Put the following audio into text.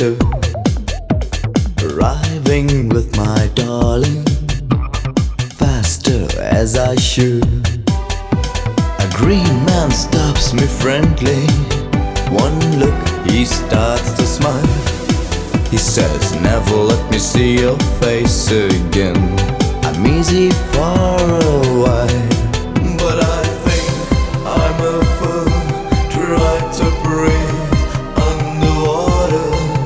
faster, arriving with my darling, faster as I should. A green man stops me friendly. One look, he starts to smile. He says, never let me see your face again. I'm easy for a while.